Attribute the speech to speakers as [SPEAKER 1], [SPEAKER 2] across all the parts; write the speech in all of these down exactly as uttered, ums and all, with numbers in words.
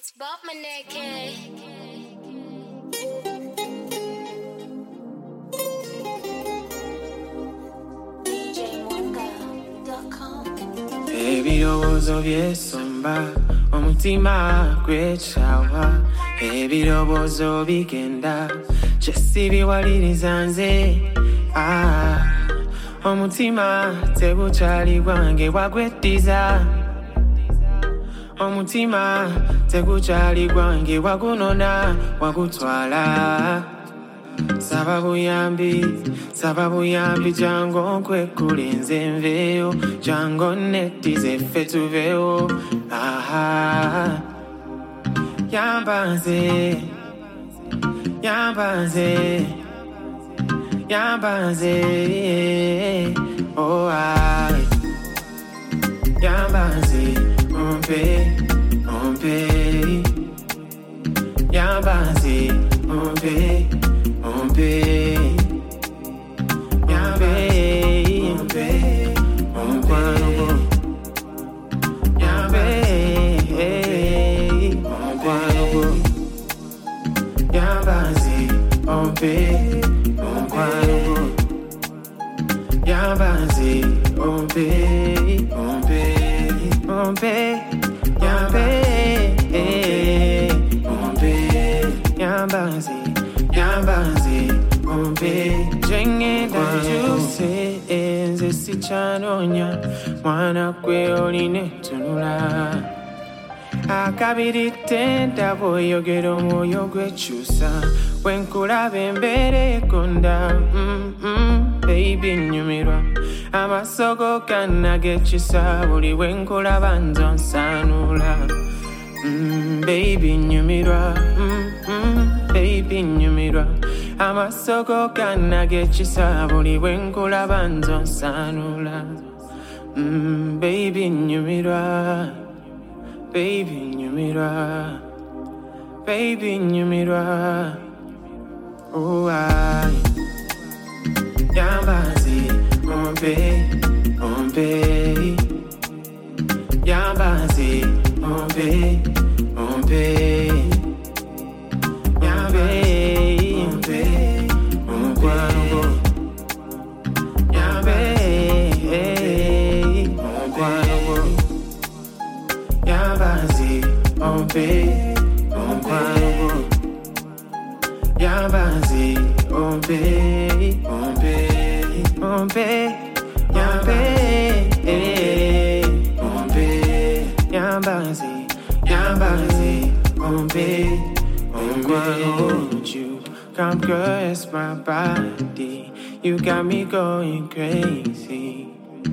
[SPEAKER 1] Bob Maneke. D J Mwanga dot com.
[SPEAKER 2] Baby, obozo byesomba omutima gwecawa. Baby, obozo bigenda kyesibiwaliriza nze. Ah, omutima tegukyali gwange wagweddiza. Omutima tegukyali gwange wagunona wagutwala. Saba buyambi, saba buyambi jango nkwekule nze nveyo, jango nettize ffe tuveyo. Aha, yamba nze, yamba nze, yamba nze, oh ay, yamba nze, umpe, umpe, yamba nze, umpe, umpe, yambe, umpe, umpe, yambe, umpe, yamba nze, umpe, umpe, yamba nze, umpe, umpe, umpe, yambe, umpe, yamba nze, yamba nze, umpe, jengenda juse enze sikyanonya mwana gwe oline tunula. Akabirite ndaba oyogera omwoyo gwekyusa wenkulaba embeera egonda. Mm-mm, baby nyumirwa amaaso go gannagekyusa buli wenkulaba nzo nsaanula. Mm, baby nyumirwa, mm-mm, baby nyumirwa amaaso go gannagekyusa buli wenkulaba nzo nsaanula. Mm, baby nyumirwa, baby nyumirwa, baby nyumirwa, oh ay, yamba nze, umpe, umpe, yamba nze, umpe, umpe, yambe, umpe, umpe, yambe, umpe, yamba nze, umpe, umpe, yamba nze, umpe, umpe, umpe, yambe, umpe, yamba nze, yamba nze, umpe, umpe. Won't you come caress my body? You got me going crazy.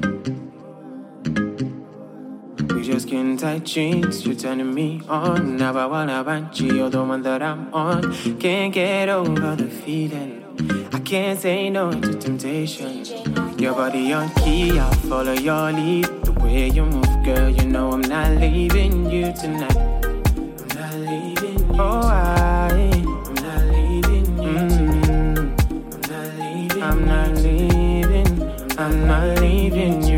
[SPEAKER 2] We just getting tight jeans, you're turning me on. Now I wanna want you, you're the one that I'm on. Can't get over the feeling, I can't say no to temptation. Your body on key, I'll follow your lead. The way you move, girl, you know I'm not leaving you tonight. I'm not leaving you. Oh, I, I'm not leaving you mm-hmm. tonight. I'm not leaving. I'm not leaving, I'm not leaving you.